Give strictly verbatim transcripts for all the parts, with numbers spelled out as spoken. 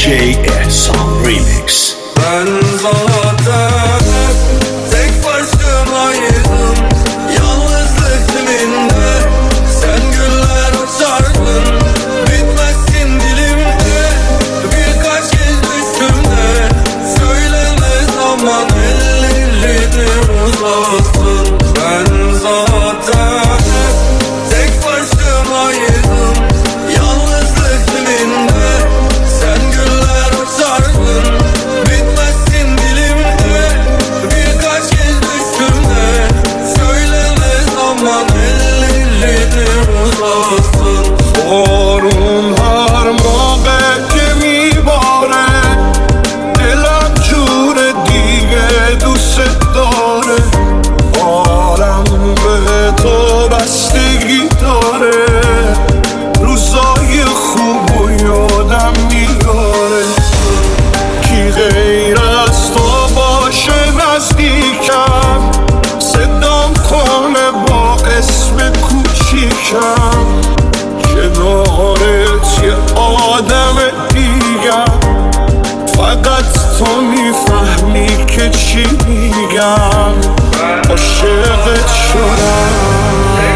J S Remix. Ben zaten tek başımaydım, yalnızlık zeminde. Sen güller açardın, bitmezsin dilimde. Birkaç kez düştüğümde söylemez aman ellerini uzatsın. Ben zaten tek başımaydım, yalnızlık zeminde. Sen güller açardın, bitmezsin dilimde. Birkaç kez düştüğümde söylemez aman ellerini uzatsın. بارون هر موقع که میباره دلم جور دیگه دوست داره. حالم به تو بستگی داره، روزای خوب و یادم میاره. کی غیر از تو باشه نزدیکم، صدام کنه با اسم کوچیکم. کنارت یه آدم دیگم، فقط تو میفهمی که چی میگم. عاشقت شدم.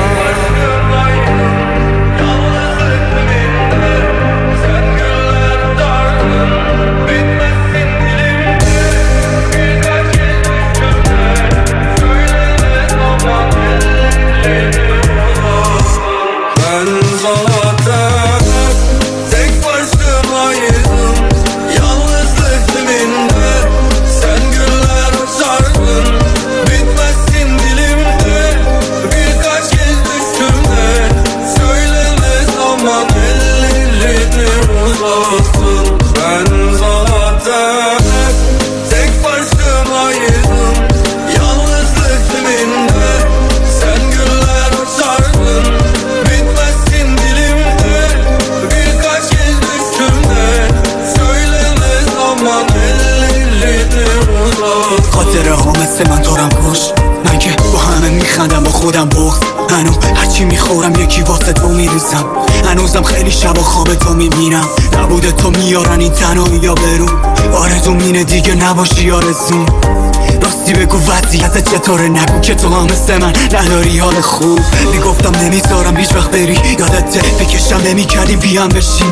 Ben zaten tek başımaydım, yalnızlık zeminde. Sen güller açardın, bitmezsin dilimde. Birkaç kez düştüğümde söylemez aman ellerini uzatsın. خاطره ها مثل من دارم کش، من که با همه میخندم با خودم بغض. هنوز هرچی میخورم یکی واسه تو میریزم. هنوزم خیلی شبا خواب تو میبینم. نبوده تو میارن این تنهایی یا برو. آرزوم اینه دیگه نباشی آرزوم. راستی بگو وضعیت چطوره، نگو که تو هم مثل من نداری حال خوب. میگفتم نمیذارم هیچ وقت بری، یادت بکشم نمیکردیم بیام بشیم.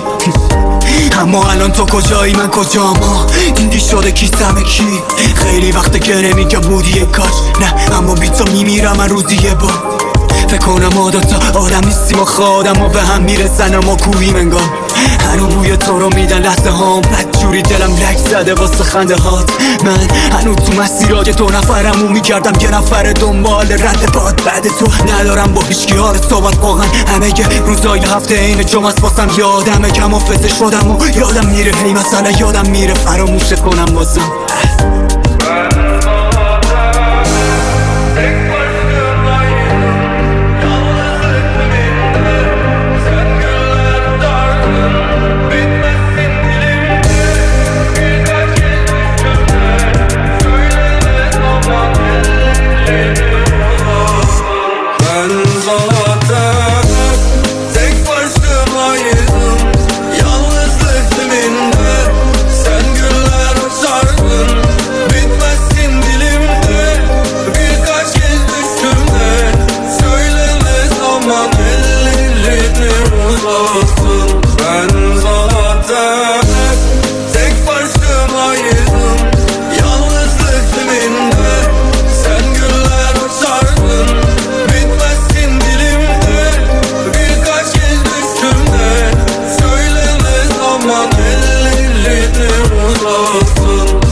اما الان تو کجایی من کجام؟ دیدی شده کیسم کی؟ خیلی وقته که نمیگم بودی یه کاش. نه اما بی تو میمیرم من روزی یه بار. فکر کنم ما دوتا آدم نیستیم و خودم و به هم میرسن اما کوییم انگار. هنو بوی تو رو میدن لحظه هام، بدجوری دلم لک زده واسه خنده هات. من هنو تو مسیرات دو نفرمو میکردم یه نفر دنبال رد باد. بعد تو ندارم با هیچکی حال صحبت، واقعا همه روزای هفته این جمعه واسم یادمه. کم حافظه شدم و یادم میره، هی مثلا یادم میره فراموشت کنم بازم. Düştüğümde, söylemez aman ellerini uzatsın. Ben zaten tek başımaydım, yalnızlık zeminde. Sen güller açardın, bitmezsin dilimde. Birkaç kez düştüğümde söylemez aman ellerini uzatsın. Ben zaten tek başımaydım, yalnızlık zeminde. Sen güller açardın, bitmezsin dilimde. Birkaç kez düştüğümde söylemez aman ellerini uzatsın. Ben zaten tek başımaydım, yalnızlık zeminde. Sen güller açardın, bitmezsin dilimde. Birkaç kez düştüğümde söylemez aman ellerini uzatsın.